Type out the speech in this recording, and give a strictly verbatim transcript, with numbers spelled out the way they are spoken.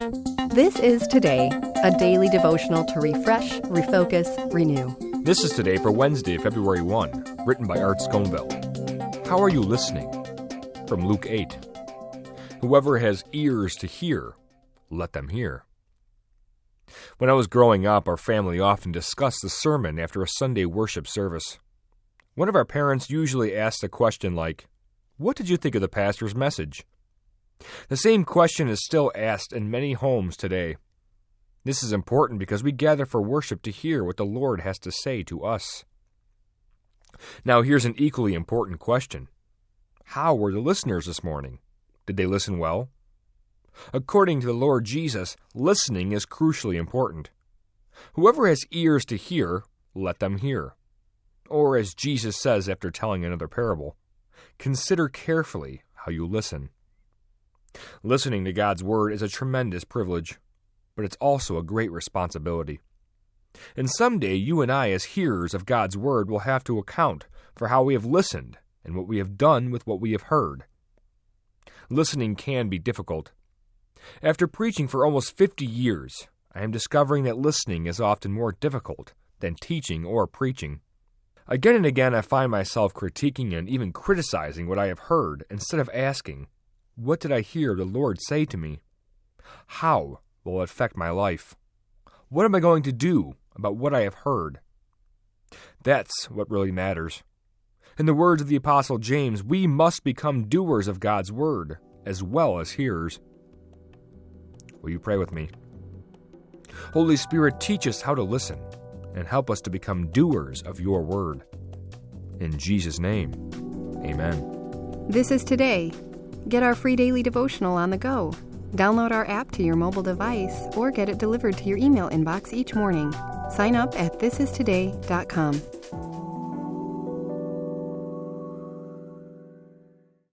This is Today, a daily devotional to refresh, refocus, renew. This is Today for Wednesday, February first, written by Art Schoenveld. How are you listening? From Luke eight. Whoever has ears to hear, let them hear. When I was growing up, our family often discussed the sermon after a Sunday worship service. One of our parents usually asked a question like, "What did you think of the pastor's message?" The same question is still asked in many homes today. This is important because we gather for worship to hear what the Lord has to say to us. Now here's an equally important question. How were the listeners this morning? Did they listen well? According to the Lord Jesus, listening is crucially important. Whoever has ears to hear, let them hear. Or as Jesus says after telling another parable, consider carefully how you listen. Listening to God's Word is a tremendous privilege, but it's also a great responsibility. And someday you and I as hearers of God's Word will have to account for how we have listened and what we have done with what we have heard. Listening can be difficult. After preaching for almost fifty years, I am discovering that listening is often more difficult than teaching or preaching. Again and again I find myself critiquing and even criticizing what I have heard instead of asking, what did I hear the Lord say to me? How will it affect my life? What am I going to do about what I have heard? That's what really matters. In the words of the Apostle James, we must become doers of God's Word as well as hearers. Will you pray with me? Holy Spirit, teach us how to listen and help us to become doers of your Word. In Jesus' name, amen. This is Today. Get our free daily devotional on the go. Download our app to your mobile device or get it delivered to your email inbox each morning. Sign up at this is today dot com.